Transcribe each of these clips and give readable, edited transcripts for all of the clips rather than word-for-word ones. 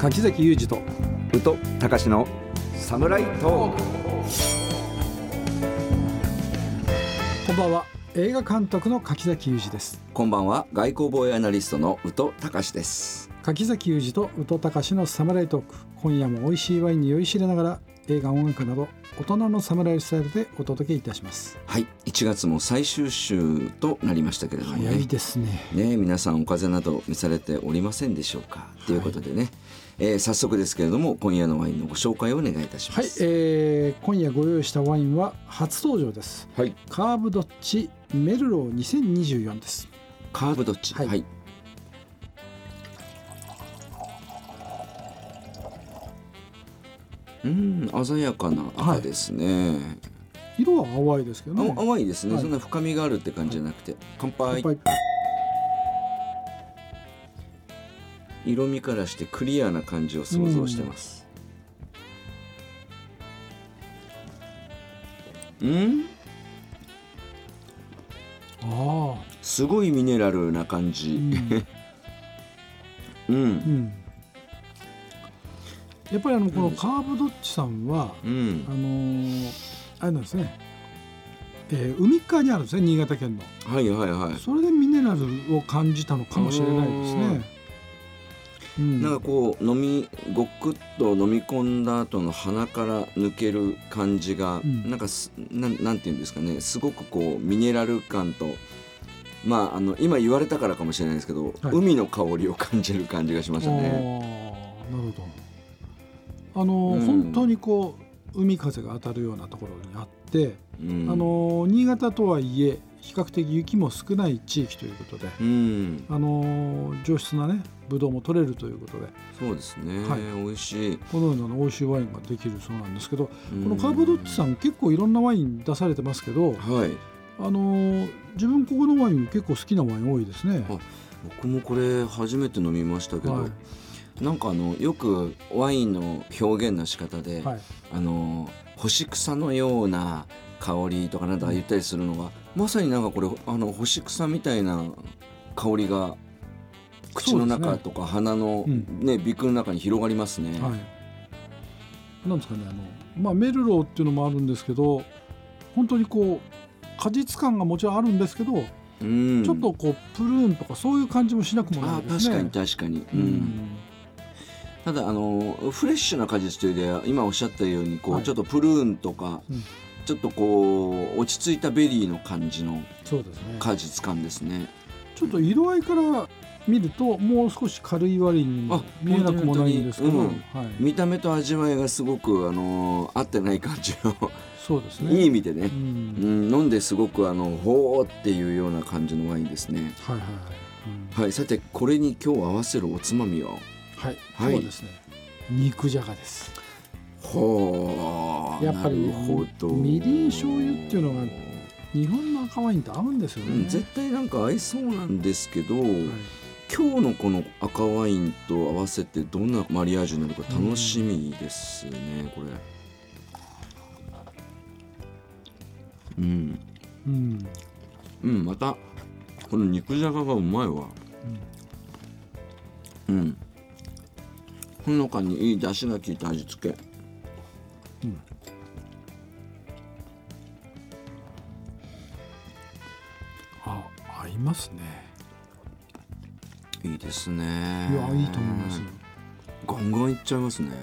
柿崎裕二と宇都隆のサムライトーク。 こんばんは。映画監督の柿崎裕二です。 こんばんは。外交防衛アナリストの宇都隆です。 柿崎裕二と宇都隆のサムライトーク。今夜も美味しいワインに酔いしれながら映画音楽など大人のサムライスタイルでお届けいたします。 はい、1月も最終週となりましたけれどもね。 早いですね。 皆さんお風邪など召されておりませんでしょうか、ということでね、早速ですけれども今夜のワインのご紹介をお願いいたします。 はい、今夜ご用意したワインは初登場です。 はい、 カーブドッチメルロー2024です。 カーブドッチ、 はいはい、鮮やかな赤ですね、 色は淡いですけどね。 淡いですね、 はい、 そんな深みがあるって感じじゃなくて、乾杯。色味からしてクリアな感じを想像してます。すごいミネラルな感じ。 やっぱりこのカーブドッチさんは、あれなんですね、海側にあるんですね、新潟県の。 はいはいはい。 それでミネラルを感じたのかもしれないですね。 なんかこうごくっと飲み込んだ後の鼻から抜ける感じが、なんかなんていうんですかね、すごくこうミネラル感と、今言われたからかもしれないですけど、海の香りを感じる感じがしましたね。 なるほど。本当にこう海風が当たるようなところにあって、新潟とはいえ比較的雪も少ない地域ということで、上質なねブドウも取れるということで、 そうですね、美味しい、 このような美味しいワインができるそうなんですけど、このカーブドッチさん結構いろんなワイン出されてますけど、自分ここのワイン結構好きなワイン多いですね。 僕もこれ初めて飲みましたけど、なんかよくワインの表現の仕方で、干し草のような香りとかなんか言ったりするのが、まさになんかこれ干し草みたいな香りが口の中とか鼻の、鼻腔の中に広がりますね。 なんですかね、メルローっていうのもあるんですけど、本当にこう果実感がもちろんあるんですけど、ちょっとこうプルーンとかそういう感じもしなくもないですね。 確かに、ただフレッシュな果実というよりは今おっしゃったようにこう、ちょっとプルーンとか、ちょっとこう落ち着いたベリーの感じの果実感ですね。 ちょっと色合いから見るともう少し軽い割に見えなくもないんですけど、 見た目と味わいがすごく合ってない感じのそうですね、 いい意味でね、飲んですごくほーっていうような感じのワインですね。さてこれに今日合わせるおつまみは、 今日はですね、肉じゃがです。やっぱりみりん醤油っていうのが日本の赤ワインと合うんですよね。 絶対なんか合いそうなんですけど、今日のこの赤ワインと合わせてどんなマリアージュになるか楽しみですね、これ。またこの肉じゃががうまいわ。ほのかにいい出汁が効いた味付け。 合いますね。 いいですね。 いや、いいと思います。 ガンガンいっちゃいますね。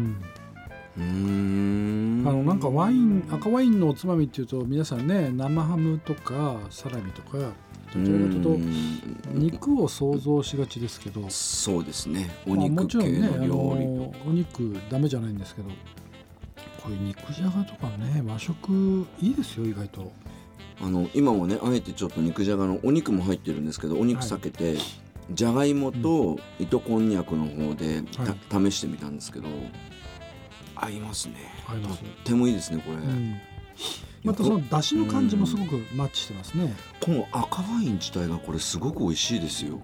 なんか赤ワインのおつまみっていうと皆さんね、生ハムとかサラミとかどちらかというと肉を想像しがちですけど、 そうですね、お肉系の料理、 お肉ダメじゃないんですけど、こういう肉じゃがとかね、和食いいですよ、意外と。 今もね、あえてちょっと肉じゃがのお肉も入ってるんですけど、お肉避けて、じゃがいもと糸こんにゃくの方で、試してみたんですけど、合いますね。とってもいいですね、これ。 またその出汁の感じもすごくマッチしてますね。 この赤ワイン自体がこれすごく美味しいですよ。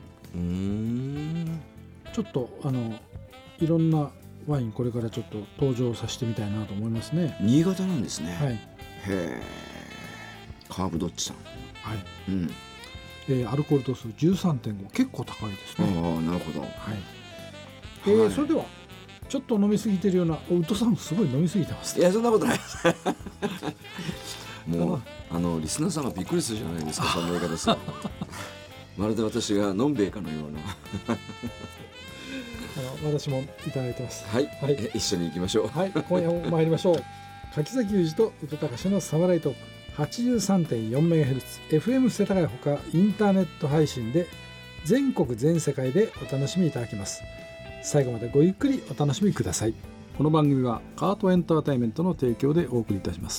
ちょっといろんなワインこれからちょっと登場させてみたいなと思いますね。 新潟なんですね。 はい。 へえ。カーブドッチさん。 はい。アルコール度数 13.5、結構高いですね。 ああ、なるほど。 はい。 それではちょっと飲みすぎてるような、ウッドさんすごい飲みすぎてます、 いやそんなことないもうリスナーさんがびっくりするじゃないですかそんな言い方するまるで私がのんべえかのような私もいただいてます。 はい、はい、一緒に行きましょう。 はい、今夜も参りましょう。柿崎裕二と宇多隆のサムライトーク 83.4MHz FM 世田谷ほかインターネット配信で全国全世界でお楽しみいただけます。最後までごゆっくりお楽しみください。この番組はカートエンターテインメントの提供でお送りいたします。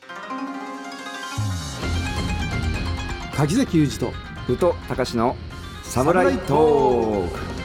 柿崎裕二と宇多隆のサムライトーク。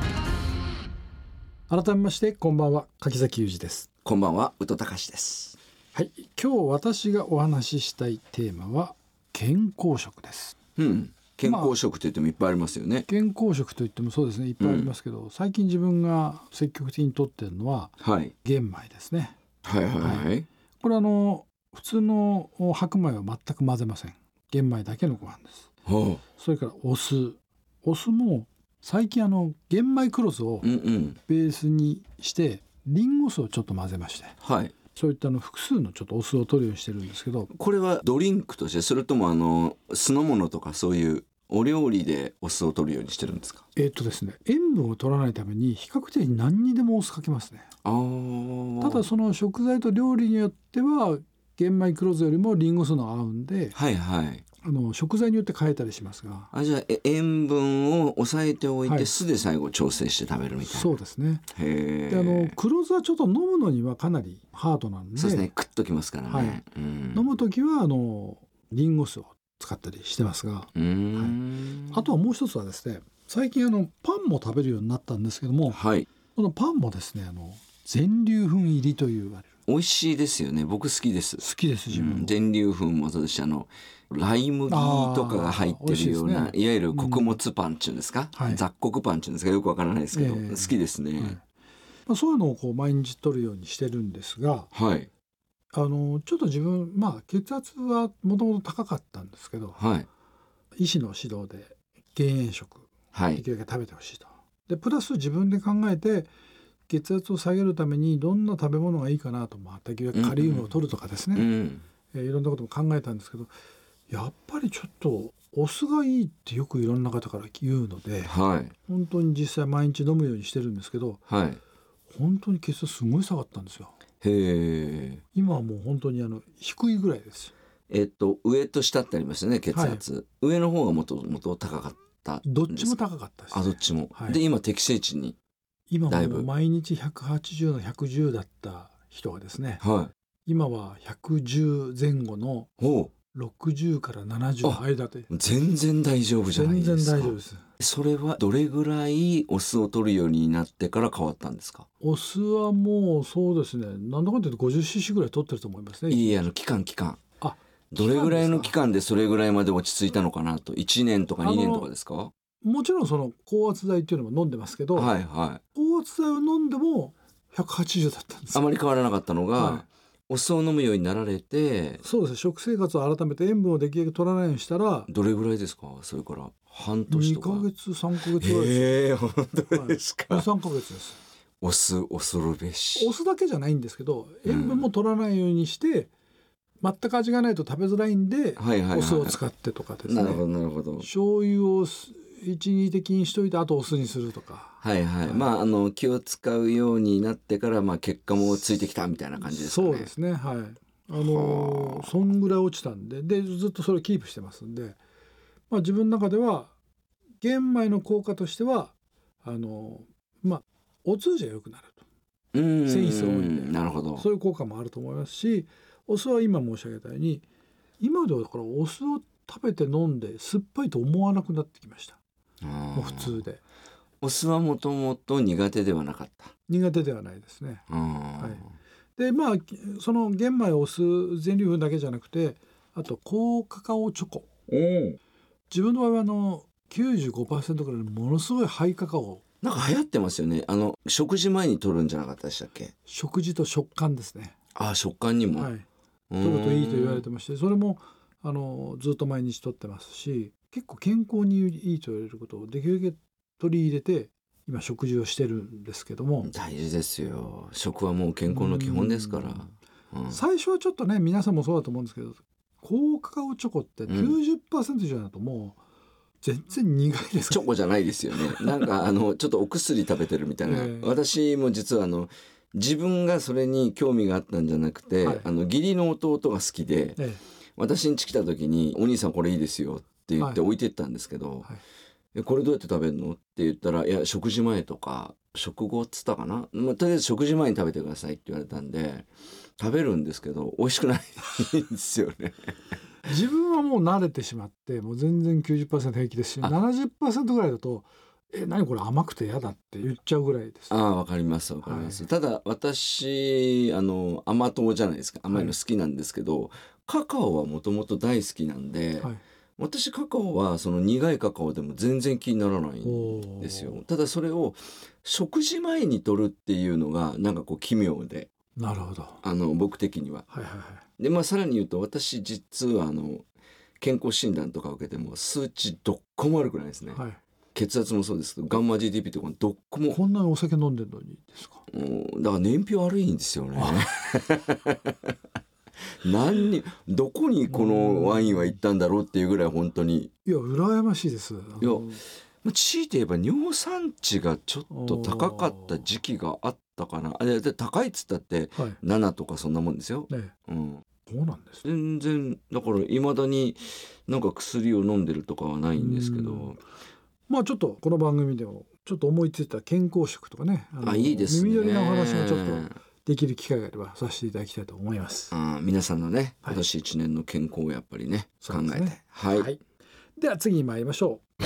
改めましてこんばんは、柿崎裕二です。 こんばんは、宇多隆です。 はい、今日私がお話ししたいテーマは健康食です。 健康食といってもいっぱいありますよね。 健康食といってもそうですね、いっぱいありますけど、最近自分が積極的にとっているのは、玄米ですね。 これ普通の白米は全く混ぜません。玄米だけのご飯です。それからお酢も最近玄米黒酢をベースにしてリンゴ酢をちょっと混ぜまして、そういった複数のちょっとお酢を取るようにしてるんですけど、 これはドリンクとして、それとも酢の物とかそういうお料理でお酢を取るようにしてるんですか？ ですね、塩分を取らないために比較的何にでもお酢かけますね。ただその食材と料理によっては玄米黒酢よりもリンゴ酢の合うんで、食材によって変えたりしますが、 じゃあ塩分を抑えておいて、酢で最後調整して食べるみたいな。 そうですね。で黒酢はちょっと飲むのにはかなりハードなんで、 そうですね、クッときますからね。 飲むときはリンゴ酢を使ったりしてますが、あとはもう一つはですね、最近パンも食べるようになったんですけども、このパンもですね全粒粉入りという美味しいですよね。僕好きです。 好きです。自分も全粒粉もそうですし、ライ麦とかが入ってるような、いわゆる穀物パンっていうんですか、雑穀パンっていうんですか、よくわからないですけど、好きですね。 そういうのを毎日取るようにしてるんですが、ちょっと自分血圧はもともと高かったんですけど、医師の指導で減塩食できるだけ食べてほしいと。でプラス自分で考えて血圧を下げるためにどんな食べ物がいいかなと、できるだけカリウムを取るとかですね、いろんなことも考えたんですけど、やっぱりちょっとお酢がいいってよくいろんな方から言うので、本当に実際毎日飲むようにしてるんですけど、本当に血圧すごい下がったんですよ。今はもう本当に低いぐらいです。 上と下ってありますよね、血圧。上の方がもともと高かったんですか？ どっちも高かったです。 どっちも。で今適正値に今もう毎日180の110だった人がですね、今は110前後の60から70の間で全然大丈夫じゃないですか。 全然大丈夫です。 それはどれぐらいお酢を取るようになってから変わったんですか？ お酢はもうそうですね、なんだかんだ言うと 50cc ぐらい取ってると思いますね。 期間どれぐらいの期間でそれぐらいまで落ち着いたのかなと。1年とか2年とかですか？ もちろんその高圧剤っていうのも飲んでますけど、高圧剤を飲んでも180だったんです。 あまり変わらなかったのが、お酢を飲むようになられて。 そうですね、食生活を改めて塩分をできるだけ取らないようにしたら。 どれぐらいですか？それから半年とか 2ヶ月3ヶ月ぐらいです。 本当ですか ？2、3ヶ月です。 お酢恐るべし。 お酢だけじゃないんですけど、塩分も取らないようにして、全く味がないと食べづらいんで、お酢を使ってとかですね。 なるほど。 醤油を一時的にしといて、あとお酢にするとか。 気を使うようになってから、結果もついてきたみたいな感じですかね。 そうですね。そんぐらい落ちたんで、ずっとそれをキープしてますんで、自分の中では玄米の効果としてはお通じが良くなると。繊維質が多いんで。 なるほど。 そういう効果もあると思いますし、お酢は今申し上げたように、今ではだからお酢を食べて飲んで酸っぱいと思わなくなってきました。もう普通で。 お酢はもともと苦手ではなかった？ 苦手ではないですね。でその玄米お酢全粒粉だけじゃなくて、あと高カカオチョコ。自分の場合は95% ぐらいのものすごいハイカカオ。 なんか流行ってますよね。食事前に取るんじゃなかったでしたっけ？食事と食感ですね。 食感にも、 取るといいと言われてまして、それもずっと毎日取ってますし、結構健康にいいと言われることをできるだけ取り入れて今食事をしてるんですけども。 大事ですよ。食はもう健康の基本ですから、 最初はちょっとね皆さんもそうだと思うんですけど、高カカオチョコって 90% 以上だともう全然苦いですチョコじゃないですよね。なんかちょっとお薬食べてるみたいな、私も実は自分がそれに興味があったんじゃなくて、義理の弟が好きで、私ん家来た時にお兄さんこれいいですよって言って置いてったんですけど、これどうやって食べるのって言ったら、いや食事前とか食後っつったかな、とりあえず食事前に食べてくださいって言われたんで食べるんですけど美味しくないんですよね。 自分はもう慣れてしまってもう全然 90% 平気ですし、70% ぐらいだと何これ甘くて嫌だって言っちゃうぐらいです。 わかりますわかります、ただ私甘党じゃないですか、甘いの好きなんですけど、カカオはもともと大好きなんで、私カカオはその苦いカカオでも全然気にならないんですよ。ただそれを食事前に摂るっていうのがなんかこう奇妙で、 なるほど、 僕的には。でさらに言うと私実は健康診断とか受けても数値どっこも悪くないですね、血圧もそうですけどガンマ GDP とかどっこも。 こんなにお酒飲んでるのにですか。 だから燃費悪いんですよね。どこにこのワインは行ったんだろうっていうぐらい本当に。 いや羨ましいです。 強いて言えば尿酸値がちょっと高かった時期があったかな。高いっつったって7とかそんなもんですよ、 そうなんです。 全然だからいまだになんか薬を飲んでるとかはないんですけど、 ちょっとこの番組でもちょっと思いついた健康食とかね、 いいですね、 耳寄りなお話もちょっとできる機会があればさせていただきたいと思います。 皆さんのね今年1年の健康をやっぱりね、考えて、 では次に参りましょう。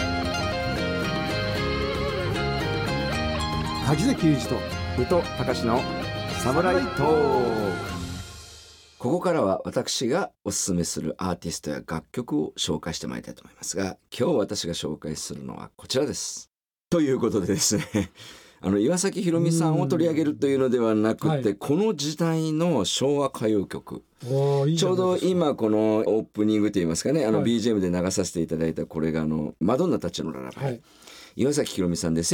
滝崎裕二と宇都隆のサムライトーク。ここからは私がおすすめするアーティストや楽曲を紹介してまいりたいと思いますが、今日私が紹介するのはこちらです。ということでですね岩崎宏美さんを取り上げるというのではなくて、この時代の昭和歌謡曲、ちょうど今このオープニングといいますかね、BGM で流させていただいたこれがマドンナたちのララバイ、岩崎宏美さんで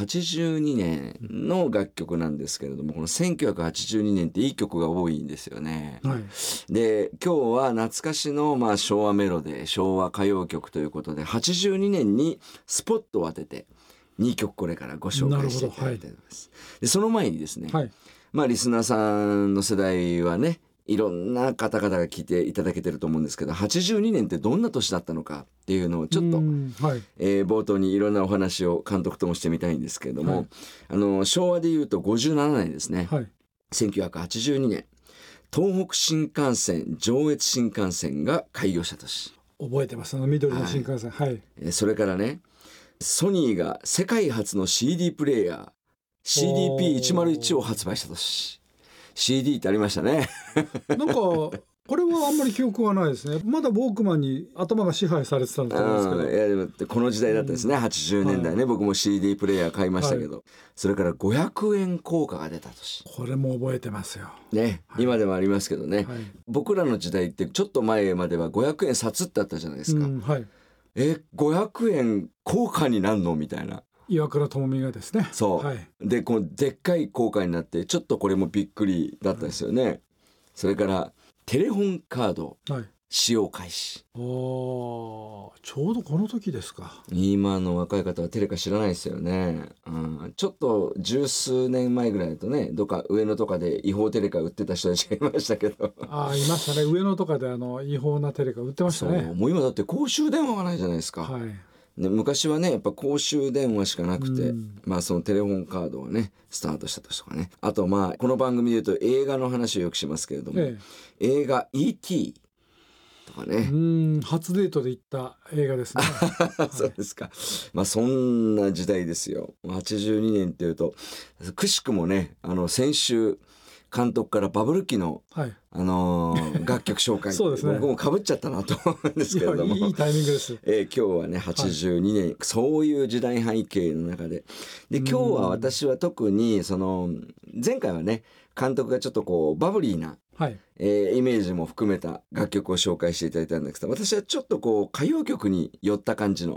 1982年の楽曲なんですけれども、この1982年っていい曲が多いんですよね、で今日は懐かしの昭和メロディー、昭和歌謡曲ということで82年にスポットを当てて2曲これからご紹介していただきたいと思います。でその前にですね、リスナーさんの世代はねいろんな方々が聞いていただけてると思うんですけど、82年ってどんな年だったのかっていうのをちょっと、冒頭にいろんなお話を監督ともしてみたいんですけれども、昭和でいうと57年ですね、1982年東北新幹線上越新幹線が開業した年。 覚えてます、緑の新幹線、 それからねソニーが世界初の CD プレイヤー CDP101 を発売した年。 CD ってありましたねなんかこれはあんまり記憶はないですね。まだウォークマンに頭が支配されてたんだと思うんですけど、 でもこの時代だったんですね、80年代ね、僕も CD プレイヤー買いましたけど、それから500円硬貨が出た年。 これも覚えてますよね、今でもありますけどね、僕らの時代ってちょっと前までは500円札ってあったじゃないですか、500円硬貨になんのみたいな。 岩倉智美がですね、 でこのでっかい硬貨になってちょっとこれもびっくりだったですよね、それからテレホンカード使用開始、 ちょうどこの時ですか。 今の若い方はテレカ知らないですよね、ちょっと十数年前ぐらいだとね、どっか上野とかで違法テレカ売ってた人たちがいましたけどいましたね、上野とかで違法なテレカ売ってましたね。 もう今だって公衆電話がないじゃないですか、昔はねやっぱ公衆電話しかなくて、そのテレホンカードがねスタートした年とかね、あとこの番組で言うと映画の話をよくしますけれども、映画 E.T. とかね、 初デートで行った映画ですねそうですか、そんな時代ですよ。82年っていうとくしくもね先週監督からバブル期の、楽曲紹介そうですね、僕もかぶっちゃったなと思うんですけれども、 いいタイミングです、 今日はね82年、そういう時代背景の中で今日は私は特に前回はね監督がちょっとこうバブリーな、イメージも含めた楽曲を紹介していただいたんですけど、私はちょっとこう歌謡曲に寄った感じの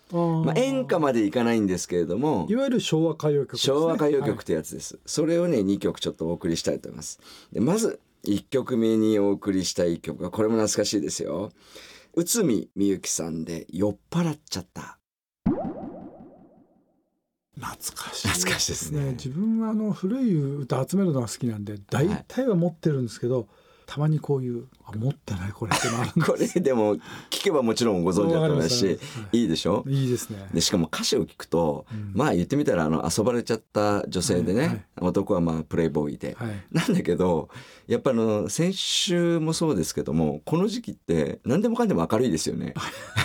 演歌までいかないんですけれども、 いわゆる昭和歌謡曲ですね。 昭和歌謡曲ってやつです、それをね2曲ちょっとお送りしたいと思います。でまず1曲目にお送りしたい曲はこれも懐かしいですよ。内海みゆきさんで酔っ払っちゃった。 懐かしいですね。自分は古い歌集めるのが好きなんで大体は持ってるんですけど、たまにこういう持ってないこれってのあるんです。 これでも聞けばもちろんご存知だと思いますし、いいでしょ。 いいですね。 でしかも歌詞を聞くと、まあ言ってみたら遊ばれちゃった女性でね、男はまあプレイボーイで、なんだけどやっぱ先週もそうですけども、この時期って何でもかんでも明るいですよね。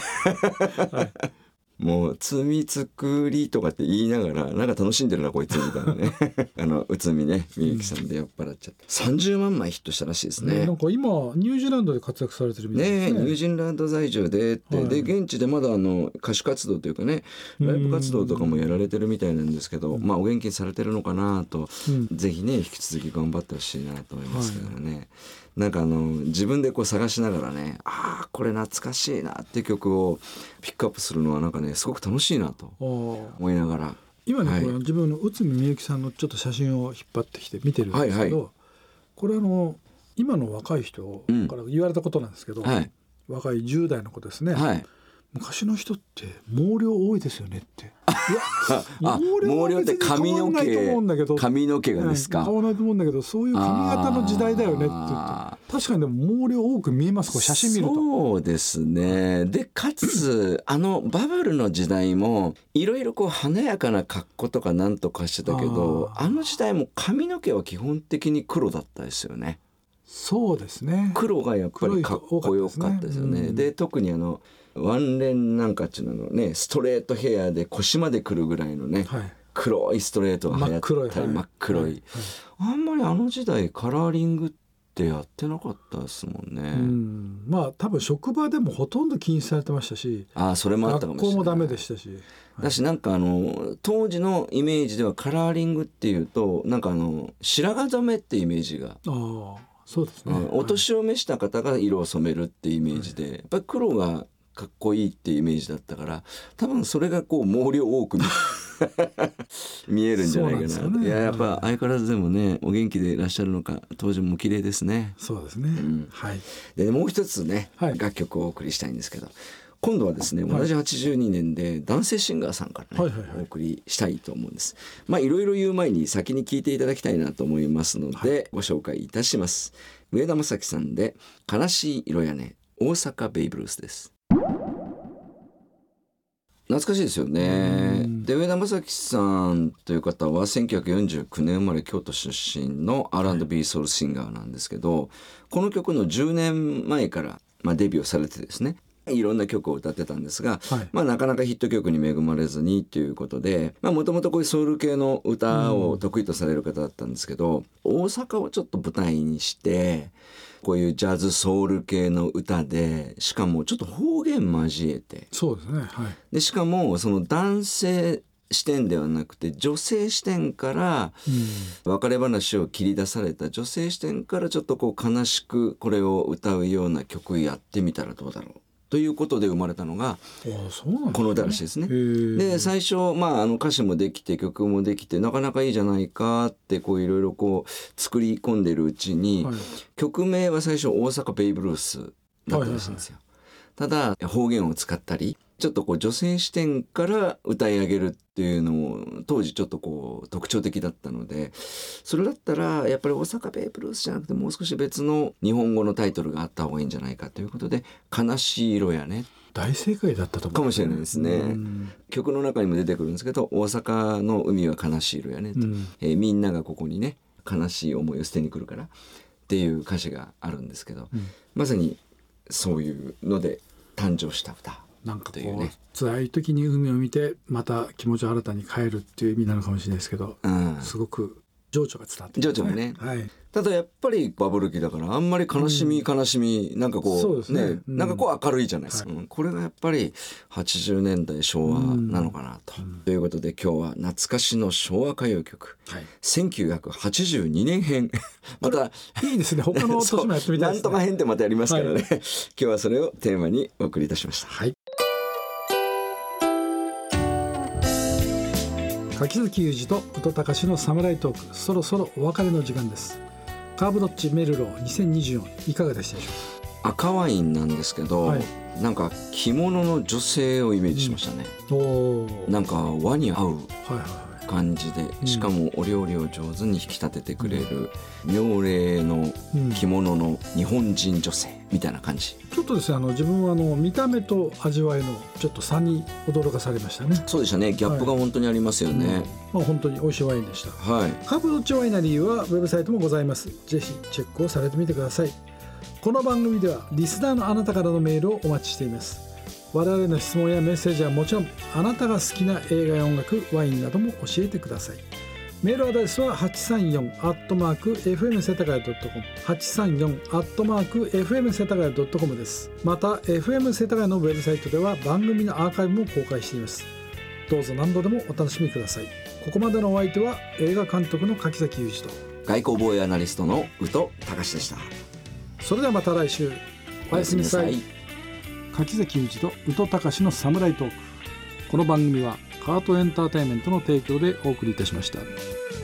もう罪作りとかって言いながらなんか楽しんでるなこいつみたいなね内海ねみゆきさんで酔っ払っちゃって30万枚ヒットしたらしいですね。 なんか今ニュージーランドで活躍されてるみたいですね。 ニュージーランド在住でって、で現地でまだ歌手活動というかねライブ活動とかもやられてるみたいなんですけど、まあお元気にされてるのかなと、ぜひね引き続き頑張ってほしいなと思いますけどね。なんか自分でこう探しながらね、これ懐かしいなっていう曲をピックアップするのはなんかねすごく楽しいなと思いながら、 今ね、これ自分の内海みゆきさんのちょっと写真を引っ張ってきて見てるんですけど、これ今の若い人から言われたことなんですけど、若い10代の子ですね、昔の人って毛量多いですよねって。 毛量って髪の毛がですか。 変わらないと思うんだけど、そういう髪型の時代だよねって言って、確かにでも毛量多く見えます、こう写真見ると。 そうですね。でかつバブルの時代もいろいろこう華やかな格好とかなんとかしてたけど、時代も髪の毛は基本的に黒だったですよね。 そうですね。 黒がやっぱりかっこよかったですよね。で特にワンレンなんかっていうのね、ストレートヘアで腰までくるぐらいのね、黒いストレートが流行ったり真っ黒い、あんまり時代カラーリングってやってなかったですもんね。 まあ多分職場でもほとんど禁止されてましたし、 それもあったかもしれない。 学校もダメでしたし、 だしなんか当時のイメージではカラーリングっていうとなんか白髪染めってイメージが、 そうですね、 お年を召した方が色を染めるってイメージで、やっぱり黒がかっこいいってイメージだったから、多分それがこう毛量多く見えるんじゃないかな。いややっぱ相変わらずでもねお元気でいらっしゃるのか、当時も綺麗ですね。 そうですね、 でもう一つね、楽曲をお送りしたいんですけど、今度はですね同じ82年で男性シンガーさんからね、お送りしたいと思うんです。いろいろ言う前に先に聞いていただきたいなと思いますので、ご紹介いたします。上田正樹さんで悲しい色屋根大阪ベイブルースです。懐かしいですよね。で上田正樹さんという方は1949年生まれ京都出身の R&B ソウルシンガーなんですけど、この曲の10年前から、デビューされてですね、いろんな曲を歌ってたんですが、なかなかヒット曲に恵まれずにということで、もともとこういうソウル系の歌を得意とされる方だったんですけど、大阪をちょっと舞台にしてこういうジャズソウル系の歌で、しかもちょっと方言交えて、 そうですね、 でしかもその男性視点ではなくて女性視点から、別れ話を切り出された女性視点からちょっとこう悲しくこれを歌うような曲やってみたらどうだろうということで生まれたのがこの歌らしいですね。で最初、歌詞もできて曲もできてなかなかいいじゃないかってこういろいろこう作り込んでるうちに、曲名は最初大阪ベイブルースだったらしいんですよ。ただ方言を使ったりちょっとこう女性視点から歌い上げるっていうのも当時ちょっとこう特徴的だったので、それだったらやっぱり大阪ベイブルースじゃなくてもう少し別の日本語のタイトルがあった方がいいんじゃないかということで悲しい色やね大正解だったと思うかもしれないですね。曲の中にも出てくるんですけど、大阪の海は悲しい色やねと、みんながここにね悲しい思いを捨てに来るからっていう歌詞があるんですけど、まさにそういうので誕生した歌なんかこう辛い時に海を見てまた気持ちを新たに変えるっていう意味なのかもしれないですけど、すごく情緒が伝わって情緒がね、ただやっぱりバブル期だからあんまり悲しみなんかこうね、なんかこう明るいじゃないですか、これがやっぱり80年代昭和なのかなと、ということで今日は懐かしの昭和歌謡曲、1982年編またいいですね、他の年もやってみたいですね。 なんとか編ってまたやりますからね、今日はそれをテーマにお送りいたしました。 柿崎裕二と宇都隆のサムライトーク、そろそろお別れの時間です。カーブドッチメルロー2024いかがでしたでしょうか。 赤ワインなんですけど、はい、なんか着物の女性をイメージしましたね、なんか和に合う感じで、しかもお料理を上手に引き立ててくれる妙齢の着物の日本人女性みたいな感じ。 ちょっとですね、自分は見た目と味わいのちょっと差に驚かされましたね。 そうでしたね、ギャップが本当にありますよね、 本当に美味しいワインでした、 はい、 カーブドッチワイナリーはウェブサイトもございます。ぜひチェックをされてみてください。この番組ではリスナーのあなたからのメールをお待ちしています。我々の質問やメッセージはもちろん、あなたが好きな映画や音楽、ワインなども教えてください。メールアドレスは 834@fm 世田谷 .com 834@fm 世田谷 .com です。また FM 世田谷のウェブサイトでは番組のアーカイブも公開しています。どうぞ何度でもお楽しみください。ここまでのお相手は映画監督の柿崎裕二と外交防衛アナリストの宇都隆でした。 それではまた来週、おやすみなさい。柿崎裕二と宇都隆のサムライトーク。この番組はカートエンターテインメントの提供でお送りいたしました。